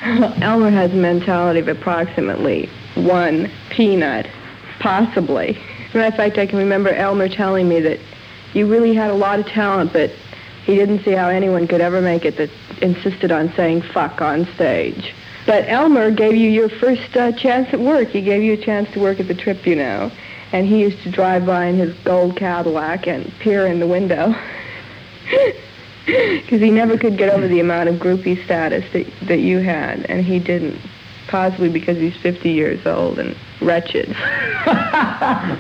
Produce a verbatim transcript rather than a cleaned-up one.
Elmer has a mentality of approximately one peanut, possibly. As a matter of fact, I can remember Elmer telling me that you really had a lot of talent, but he didn't see how anyone could ever make it that insisted on saying fuck on stage. But Elmer gave you your first uh, chance at work. He gave you a chance to work at the Trip, you know. And he used to drive by in his gold Cadillac and peer in the window. Because he never could get over the amount of groupie status that, that you had. And he didn't. Possibly because he's fifty years old and wretched.